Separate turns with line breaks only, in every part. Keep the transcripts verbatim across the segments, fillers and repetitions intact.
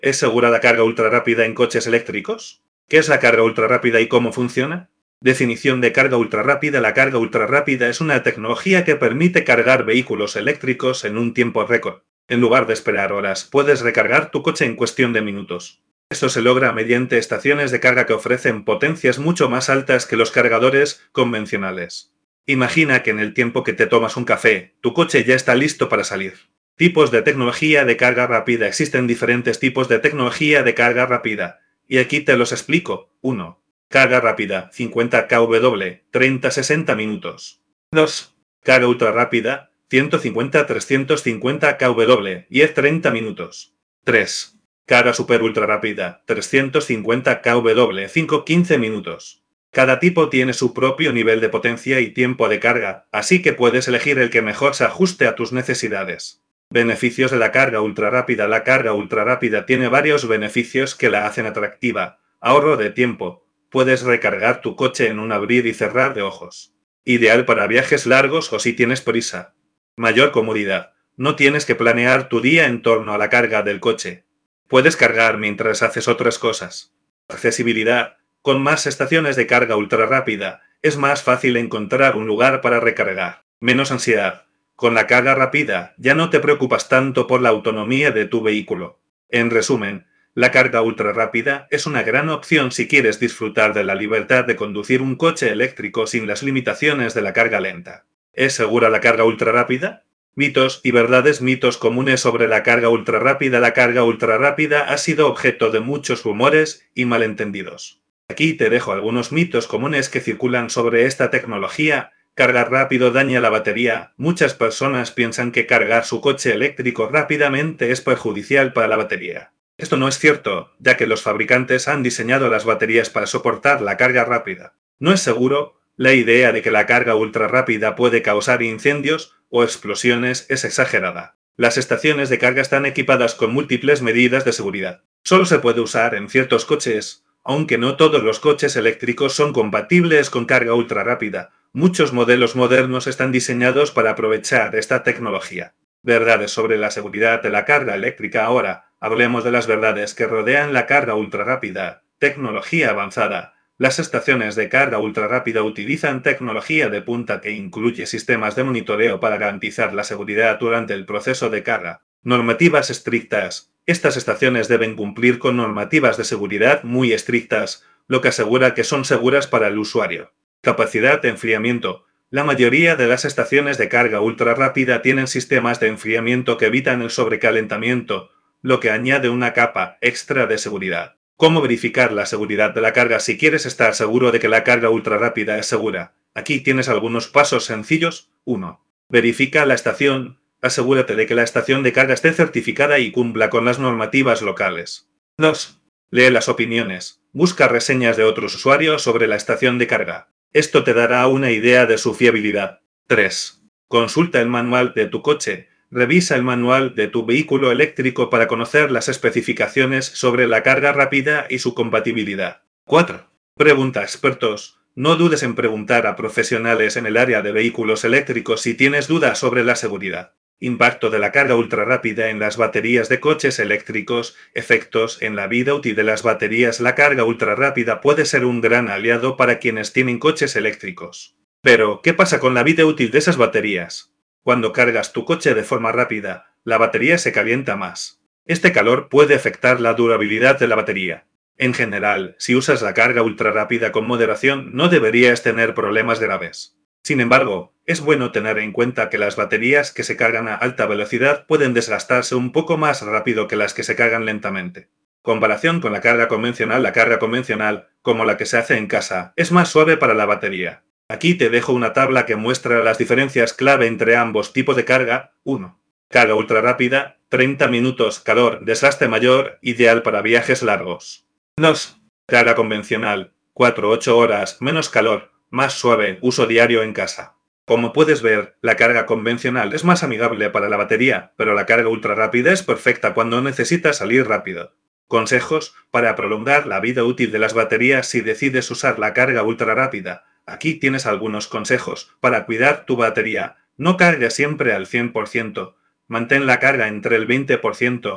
¿Es segura la carga ultrarrápida en coches eléctricos? ¿Qué es la carga ultrarrápida y cómo funciona? Definición de carga ultrarrápida. La carga ultrarrápida es una tecnología que permite cargar vehículos eléctricos en un tiempo récord. En lugar de esperar horas, puedes recargar tu coche en cuestión de minutos. Esto se logra mediante estaciones de carga que ofrecen potencias mucho más altas que los cargadores convencionales. Imagina que en el tiempo que te tomas un café, tu coche ya está listo para salir. Tipos de tecnología de carga rápida. Existen diferentes tipos de tecnología de carga rápida, y aquí te los explico. uno. Carga rápida, cincuenta kilowatt, treinta a sesenta minutos. dos. Carga ultra rápida, ciento cincuenta a trescientos cincuenta kilowatt, diez a treinta minutos. tres. Carga super ultra rápida, trescientos cincuenta kilowatt, cinco a quince minutos. Cada tipo tiene su propio nivel de potencia y tiempo de carga, así que puedes elegir el que mejor se ajuste a tus necesidades. Beneficios de la carga ultrarrápida. La carga ultrarrápida tiene varios beneficios que la hacen atractiva. Ahorro de tiempo. Puedes recargar tu coche en un abrir y cerrar de ojos. Ideal para viajes largos o si tienes prisa. Mayor comodidad. No tienes que planear tu día en torno a la carga del coche. Puedes cargar mientras haces otras cosas. Accesibilidad. Con más estaciones de carga ultrarrápida, es más fácil encontrar un lugar para recargar. Menos ansiedad. Con la carga rápida, ya no te preocupas tanto por la autonomía de tu vehículo. En resumen, la carga ultrarrápida es una gran opción si quieres disfrutar de la libertad de conducir un coche eléctrico sin las limitaciones de la carga lenta. ¿Es segura la carga ultrarrápida? Mitos y verdades. Mitos comunes sobre la carga ultrarrápida. La carga ultrarrápida ha sido objeto de muchos rumores y malentendidos. Aquí te dejo algunos mitos comunes que circulan sobre esta tecnología. Cargar rápido daña la batería. Muchas personas piensan que cargar su coche eléctrico rápidamente es perjudicial para la batería. Esto no es cierto, ya que los fabricantes han diseñado las baterías para soportar la carga rápida. No es seguro. La idea de que la carga ultrarrápida puede causar incendios o explosiones es exagerada. Las estaciones de carga están equipadas con múltiples medidas de seguridad. Solo se puede usar en ciertos coches, aunque no todos los coches eléctricos son compatibles con carga ultrarrápida. Muchos modelos modernos están diseñados para aprovechar esta tecnología. Verdades sobre la seguridad de la carga eléctrica. Ahora, hablemos de las verdades que rodean la carga ultrarrápida. Tecnología avanzada. Las estaciones de carga ultrarrápida utilizan tecnología de punta que incluye sistemas de monitoreo para garantizar la seguridad durante el proceso de carga. Normativas estrictas. Estas estaciones deben cumplir con normativas de seguridad muy estrictas, lo que asegura que son seguras para el usuario. Capacidad de enfriamiento. La mayoría de las estaciones de carga ultrarrápida tienen sistemas de enfriamiento que evitan el sobrecalentamiento, lo que añade una capa extra de seguridad. ¿Cómo verificar la seguridad de la carga? Si quieres estar seguro de que la carga ultrarrápida es segura, aquí tienes algunos pasos sencillos. uno. Verifica la estación. Asegúrate de que la estación de carga esté certificada y cumpla con las normativas locales. dos. Lee las opiniones. Busca reseñas de otros usuarios sobre la estación de carga. Esto te dará una idea de su fiabilidad. tres. Consulta el manual de tu coche. Revisa el manual de tu vehículo eléctrico para conocer las especificaciones sobre la carga rápida y su compatibilidad. cuatro. Pregunta a expertos. No dudes en preguntar a profesionales en el área de vehículos eléctricos si tienes dudas sobre la seguridad. Impacto de la carga ultrarrápida en las baterías de coches eléctricos. Efectos en la vida útil de las baterías. La carga ultrarrápida puede ser un gran aliado para quienes tienen coches eléctricos. Pero, ¿qué pasa con la vida útil de esas baterías? Cuando cargas tu coche de forma rápida, la batería se calienta más. Este calor puede afectar la durabilidad de la batería. En general, si usas la carga ultrarrápida con moderación, no deberías tener problemas graves. Sin embargo, es bueno tener en cuenta que las baterías que se cargan a alta velocidad pueden desgastarse un poco más rápido que las que se cargan lentamente. Comparación con la carga convencional. La carga convencional, como la que se hace en casa, es más suave para la batería. Aquí te dejo una tabla que muestra las diferencias clave entre ambos tipos de carga. uno. Carga ultrarrápida, treinta minutos, calor, desgaste mayor, ideal para viajes largos. dos. Carga convencional, cuatro a ocho horas, menos calor, más suave, uso diario en casa. Como puedes ver, la carga convencional es más amigable para la batería, pero la carga ultrarrápida es perfecta cuando necesitas salir rápido. Consejos para prolongar la vida útil de las baterías si decides usar la carga ultrarrápida. Aquí tienes algunos consejos para cuidar tu batería. No cargues siempre al cien por ciento. Mantén la carga entre el veinte por ciento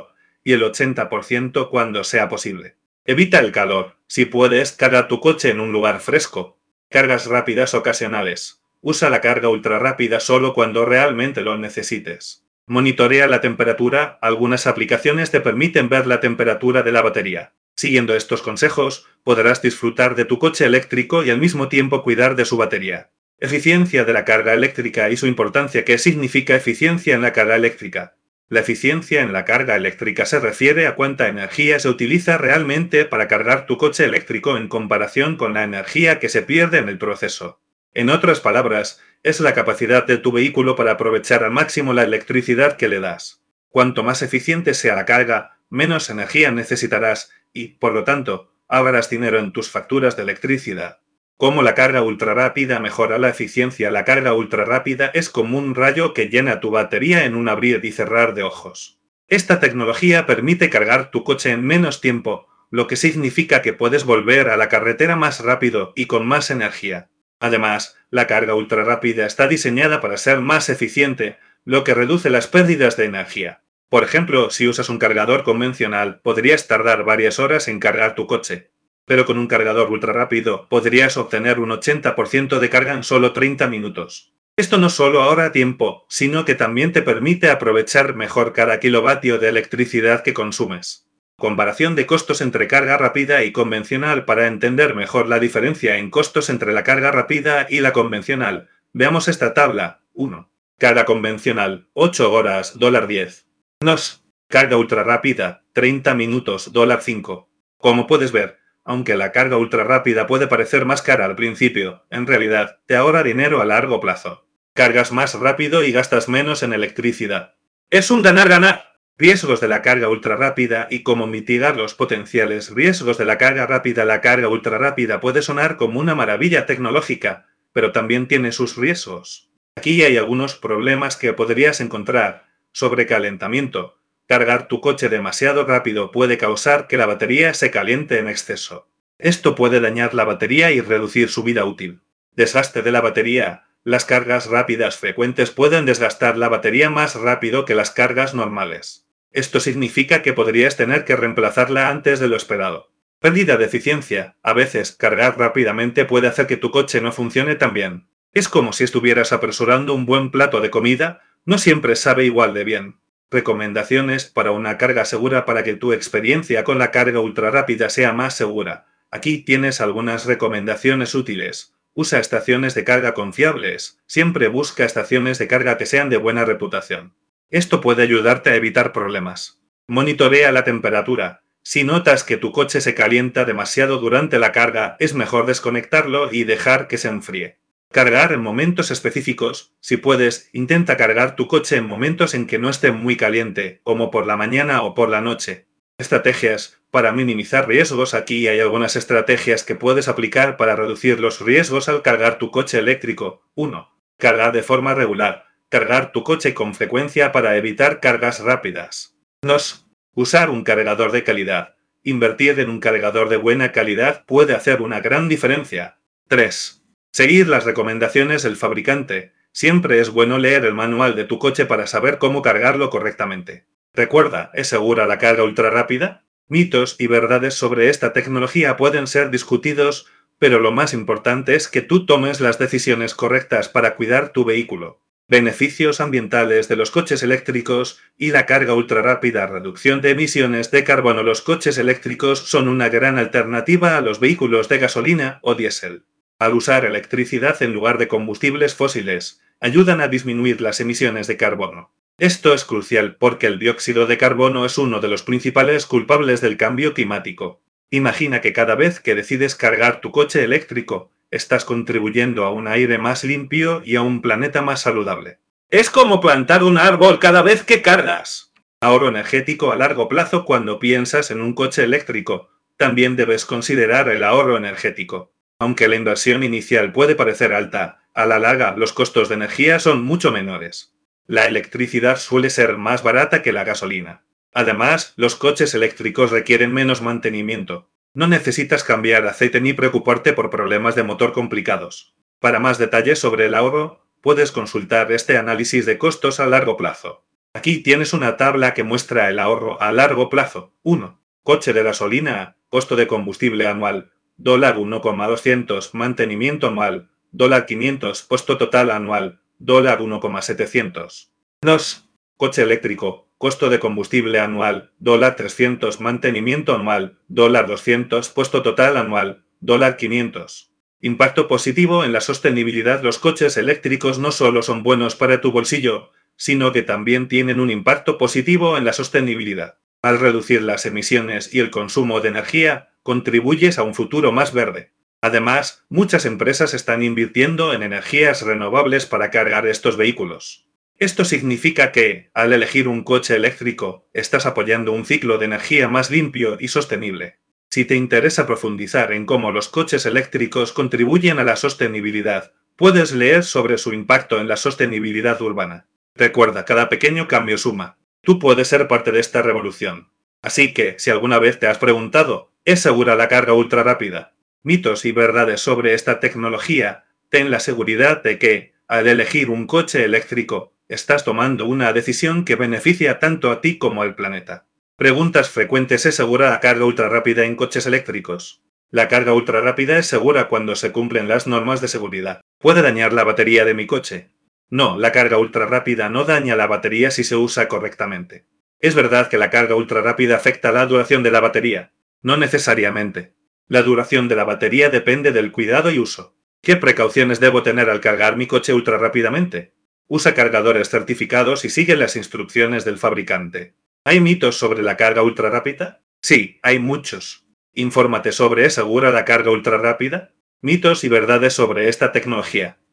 y el ochenta por ciento cuando sea posible. Evita el calor. Si puedes, carga tu coche en un lugar fresco. Cargas rápidas ocasionales. Usa la carga ultra rápida solo cuando realmente lo necesites. Monitorea la temperatura. Algunas aplicaciones te permiten ver la temperatura de la batería. Siguiendo estos consejos, podrás disfrutar de tu coche eléctrico y al mismo tiempo cuidar de su batería. Eficiencia de la carga eléctrica y su importancia. ¿Qué significa eficiencia en la carga eléctrica? La eficiencia en la carga eléctrica se refiere a cuánta energía se utiliza realmente para cargar tu coche eléctrico en comparación con la energía que se pierde en el proceso. En otras palabras, es la capacidad de tu vehículo para aprovechar al máximo la electricidad que le das. Cuanto más eficiente sea la carga, menos energía necesitarás y, por lo tanto, ahorrarás dinero en tus facturas de electricidad. ¿Cómo la carga ultrarrápida mejora la eficiencia? La carga ultrarrápida es como un rayo que llena tu batería en un abrir y cerrar de ojos. Esta tecnología permite cargar tu coche en menos tiempo, lo que significa que puedes volver a la carretera más rápido y con más energía. Además, la carga ultrarrápida está diseñada para ser más eficiente, lo que reduce las pérdidas de energía. Por ejemplo, si usas un cargador convencional, podrías tardar varias horas en cargar tu coche. Pero con un cargador ultrarrápido podrías obtener un ochenta por ciento de carga en solo treinta minutos. Esto no solo ahorra tiempo, sino que también te permite aprovechar mejor cada kilovatio de electricidad que consumes. Comparación de costos entre carga rápida y convencional. Para entender mejor la diferencia en costos entre la carga rápida y la convencional, veamos esta tabla. uno. Carga convencional, ocho horas, diez dólares. dos. Carga ultrarrápida, treinta minutos, cinco dólares. Como puedes ver, aunque la carga ultrarrápida puede parecer más cara al principio, en realidad te ahorra dinero a largo plazo. Cargas más rápido y gastas menos en electricidad. Es un ganar-ganar. Riesgos de la carga ultrarrápida y cómo mitigar los potenciales riesgos de la carga rápida. La carga ultrarrápida puede sonar como una maravilla tecnológica, pero también tiene sus riesgos. Aquí hay algunos problemas que podrías encontrar. Sobrecalentamiento. Cargar tu coche demasiado rápido puede causar que la batería se caliente en exceso. Esto puede dañar la batería y reducir su vida útil. Desgaste de la batería. Las cargas rápidas frecuentes pueden desgastar la batería más rápido que las cargas normales. Esto significa que podrías tener que reemplazarla antes de lo esperado. Pérdida de eficiencia. A veces, cargar rápidamente puede hacer que tu coche no funcione tan bien. Es como si estuvieras apresurando un buen plato de comida, no siempre sabe igual de bien. Recomendaciones para una carga segura. Para que tu experiencia con la carga ultrarrápida sea más segura. Aquí tienes algunas recomendaciones útiles. Usa estaciones de carga confiables. Siempre busca estaciones de carga que sean de buena reputación. Esto puede ayudarte a evitar problemas. Monitorea la temperatura. Si notas que tu coche se calienta demasiado durante la carga, es mejor desconectarlo y dejar que se enfríe. Cargar en momentos específicos. Si puedes, intenta cargar tu coche en momentos en que no esté muy caliente, como por la mañana o por la noche. Estrategias para minimizar riesgos. Aquí hay algunas estrategias que puedes aplicar para reducir los riesgos al cargar tu coche eléctrico. uno. Cargar de forma regular. Cargar tu coche con frecuencia para evitar cargas rápidas. dos. Usar un cargador de calidad. Invertir en un cargador de buena calidad puede hacer una gran diferencia. tres. Seguir las recomendaciones del fabricante. Siempre es bueno leer el manual de tu coche para saber cómo cargarlo correctamente. Recuerda, ¿es segura la carga ultrarrápida? Mitos y verdades sobre esta tecnología pueden ser discutidos, pero lo más importante es que tú tomes las decisiones correctas para cuidar tu vehículo. Beneficios ambientales de los coches eléctricos y la carga ultrarrápida. Reducción de emisiones de carbono. Los coches eléctricos son una gran alternativa a los vehículos de gasolina o diésel. Al usar electricidad en lugar de combustibles fósiles, ayudan a disminuir las emisiones de carbono. Esto es crucial porque el dióxido de carbono es uno de los principales culpables del cambio climático. Imagina que cada vez que decides cargar tu coche eléctrico, estás contribuyendo a un aire más limpio y a un planeta más saludable. Es como plantar un árbol cada vez que cargas. Ahorro energético a largo plazo. Cuando piensas en un coche eléctrico, también debes considerar el ahorro energético. Aunque la inversión inicial puede parecer alta, a la larga los costos de energía son mucho menores. La electricidad suele ser más barata que la gasolina. Además, los coches eléctricos requieren menos mantenimiento. No necesitas cambiar aceite ni preocuparte por problemas de motor complicados. Para más detalles sobre el ahorro, puedes consultar este análisis de costos a largo plazo. Aquí tienes una tabla que muestra el ahorro a largo plazo. uno. Coche de gasolina, costo de combustible anual, dólar uno coma doscientos, mantenimiento anual, dólar quinientos, costo total anual, dólar uno coma setecientos. dos. Coche eléctrico, costo de combustible anual, dólar trescientos, mantenimiento anual, dólar doscientos, costo total anual, dólar quinientos. Impacto positivo en la sostenibilidad. Los coches eléctricos no solo son buenos para tu bolsillo, sino que también tienen un impacto positivo en la sostenibilidad. Al reducir las emisiones y el consumo de energía, contribuyes a un futuro más verde. Además, muchas empresas están invirtiendo en energías renovables para cargar estos vehículos. Esto significa que, al elegir un coche eléctrico, estás apoyando un ciclo de energía más limpio y sostenible. Si te interesa profundizar en cómo los coches eléctricos contribuyen a la sostenibilidad, puedes leer sobre su impacto en la sostenibilidad urbana. Recuerda, cada pequeño cambio suma. Tú puedes ser parte de esta revolución. Así que, si alguna vez te has preguntado, ¿es segura la carga ultra rápida? Mitos y verdades sobre esta tecnología, ten la seguridad de que, al elegir un coche eléctrico, estás tomando una decisión que beneficia tanto a ti como al planeta. Preguntas frecuentes: ¿es segura la carga ultra rápida en coches eléctricos? La carga ultra rápida es segura cuando se cumplen las normas de seguridad. ¿Puede dañar la batería de mi coche? No, la carga ultra rápida no daña la batería si se usa correctamente. Es verdad que la carga ultra rápida afecta la duración de la batería. No necesariamente. La duración de la batería depende del cuidado y uso. ¿Qué precauciones debo tener al cargar mi coche ultra rápidamente? Usa cargadores certificados y sigue las instrucciones del fabricante. ¿Hay mitos sobre la carga ultra rápida? Sí, hay muchos. Infórmate sobre ¿es segura la carga ultra rápida? Mitos y verdades sobre esta tecnología.